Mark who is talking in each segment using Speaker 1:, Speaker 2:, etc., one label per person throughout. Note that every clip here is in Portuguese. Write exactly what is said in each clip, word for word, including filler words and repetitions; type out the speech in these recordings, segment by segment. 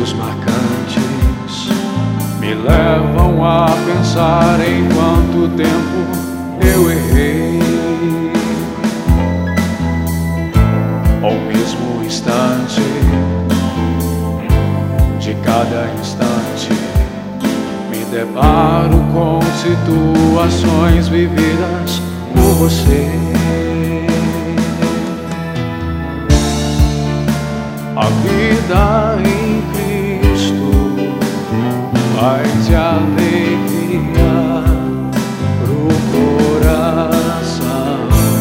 Speaker 1: momentos marcantes me levam a pensar em quanto tempo eu errei. Ao mesmo instante, de cada instante, me deparo com situações vividas por você. A vida em Cristo, paz e alegria pro coração.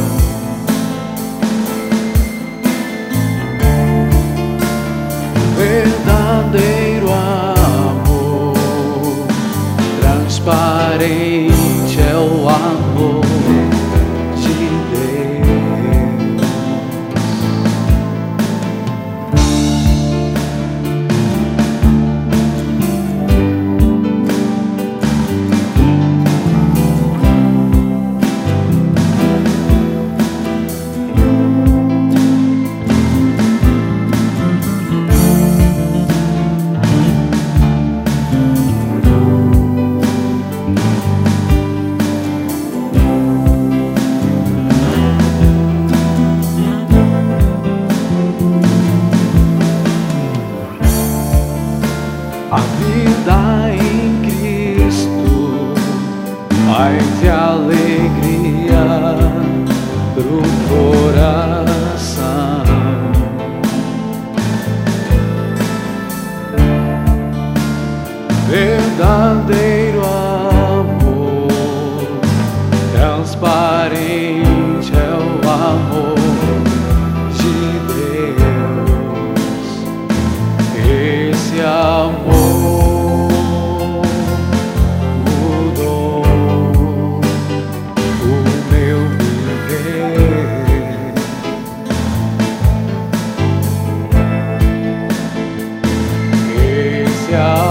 Speaker 1: Verdadeiro amor, transparente é o amor de Deus. A vida em Cristo, paz e alegria pro coração. Verdadeiro amor, transparente é o amor de Deus. Esse amor yeah.